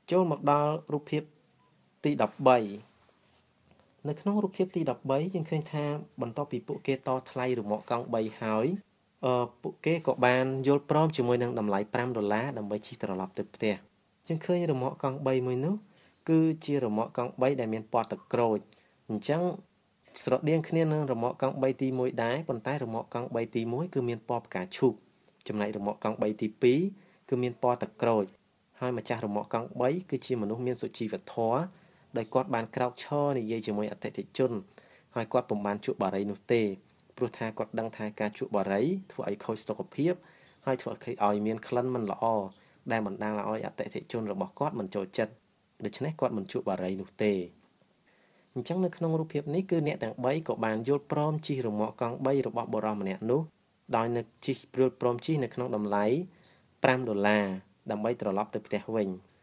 ចូលមកដល់រូបភាពទី13នៅក្នុងរូបភាពទី13យើងឃើញថាបន្ទាប់ពីពួកគេតថ្លៃរ៉ឺម៉កកង់3ហើយពួកគេក៏បានយល់ព្រមជាមួយនឹងតម្លៃ$5ដើម្បីជិះត្រឡប់ទៅផ្ទះយើងឃើញរ៉ឺម៉កកង់3មួយនោះគឺជារ៉ឺម៉កកង់3ដែលមានពណ៌ទឹកក្រូចអញ្ចឹងស្រដៀងគ្នានឹងរ៉ឺម៉កកង់3ទី1ដែរប៉ុន្តែរ៉ឺម៉កកង់3ទី1គឺមានពណ៌ផ្កាឈូកចំណែករ៉ឺម៉កកង់3ទី2គឺមានពណ៌ទឹកក្រូចហើយម្ចាស់រ៉ឺម៉កកង់3គឺជាមនុស្សមានសុជីវធម៌ដោយគាត់បានក្រោកឈរនិយាយជាមួយអតិថិជនហើយគាត់ពុំបានជក់បារីនោះទេព្រោះថាគាត់ដឹងថាការជក់បារីធ្វើឲ្យខូចសុខភាពហើយធ្វើឲ្យមានក្លិនមិនល្អដែលបណ្ដាលឲ្យអតិថិជនរបស់គាត់មិនចូលចិត្តដូច្នេះគាត់មិនជក់បារីនោះទេអញ្ចឹងនៅក្នុងរូបភាពនេះគឺអ្នកទាំង3ក៏បានយល់ព្រមជិះរ៉ឺម៉កកង់3របស់បុរសម្នាក់នោះដោយនឹកជិះព្រមជិះនៅក្នុងតម្លៃ$5ដើម្បីត្រឡប់ទៅផ្ទះវិញ